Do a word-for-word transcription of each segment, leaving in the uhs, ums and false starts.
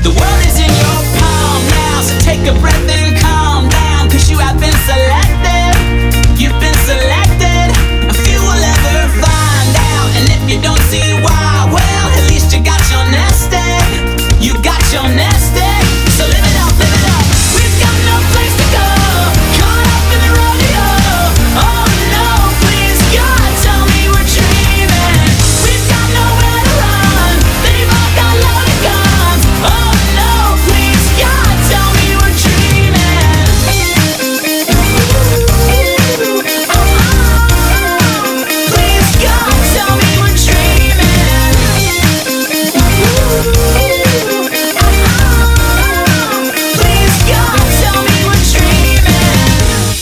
The world is in your palm now, so take a breath and calm down, cause you have been selected. You've been selected. A few will ever find out, and if you don't see why, well, at least you got your nest egg. You got your nest egg. So live it up, live it up. We've got no place to go, caught up in the rodeo. Oh no, please God, tell me we're dreaming. We've got nowhere to run, they've all got loaded guns. Oh no, please God, tell me we're dreaming. Please God, tell me we're dreaming. Please God, tell me we're dreaming.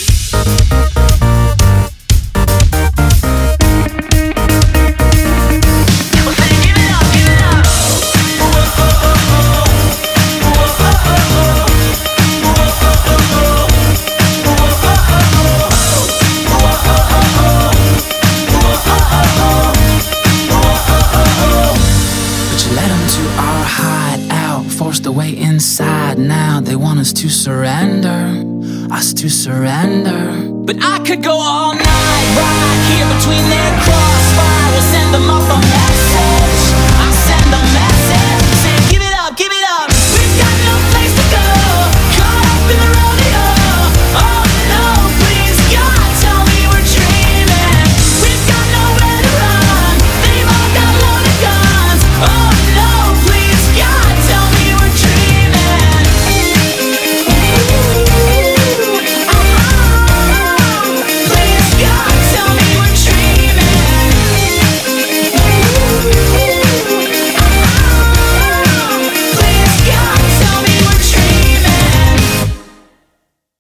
Well, say, give it up, give it up. But you led them to our hideout, forced away inside. Now they want us to surrender, us to surrender. But I could go all night, right here between their crossfire. We'll send them up on that